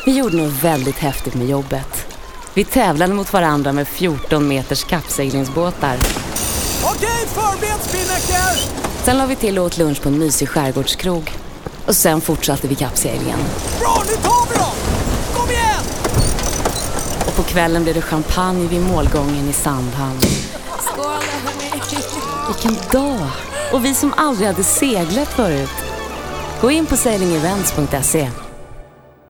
Vi gjorde något väldigt häftigt med jobbet. Vi tävlade mot varandra med 14 meters kappseglingsbåtar. Okej, förbered spinnaker! Sen la vi till och åt lunch på en mysig skärgårdskrog. Och sen fortsatte vi kappseglingen. Bra, nu tar vi dem! Kom igen! Och på kvällen blev det champagne vid målgången i Sandhamn. Skål, hörni! Vilken dag! Och vi som aldrig hade seglat förut. Gå in på sailingevents.se.